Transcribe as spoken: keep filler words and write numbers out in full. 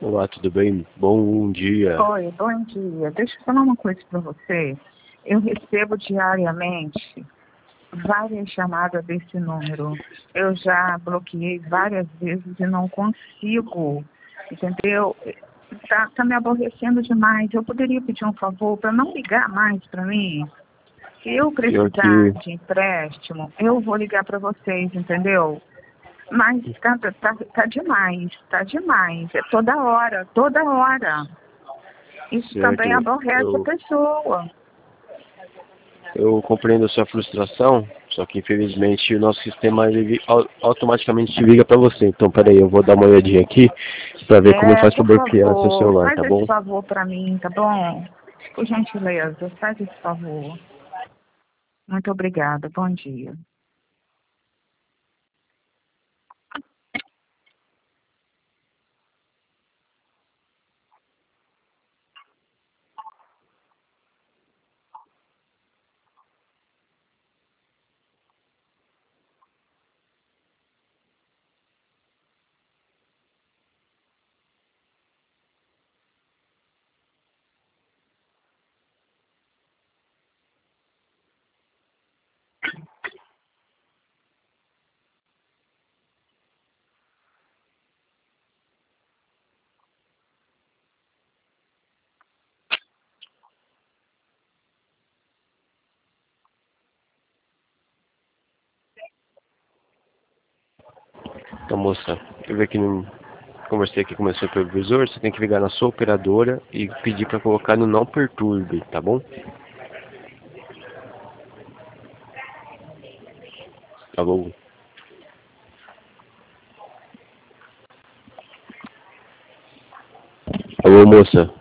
Olá, tudo bem? Bom dia. Oi, bom dia. Deixa eu falar uma coisa para você. Eu recebo diariamente várias chamadas desse número. Eu já bloqueei várias vezes e não consigo, entendeu? Tá, tá me aborrecendo demais. Eu poderia pedir um favor para não ligar mais para mim? Se eu Pior precisar que de empréstimo, eu vou ligar para vocês, entendeu? Mas tá, tá, tá demais, tá demais. É toda hora, toda hora. Isso também certo, aborrece a eu, pessoa. eu compreendo a sua frustração, só que infelizmente o nosso sistema ele vi- au- automaticamente te liga para você. Então, peraí, eu vou dar uma olhadinha aqui para ver como É, faz para por bloquear seu favor, celular, faz tá esse bom? favor para mim, tá bom? Por gentileza, faz esse favor. Muito obrigada, bom dia. Então, moça, eu vi aqui no, conversei aqui com o meu supervisor, você tem que ligar na sua operadora e pedir para colocar no não perturbe, tá bom? Alô? Alô, moça?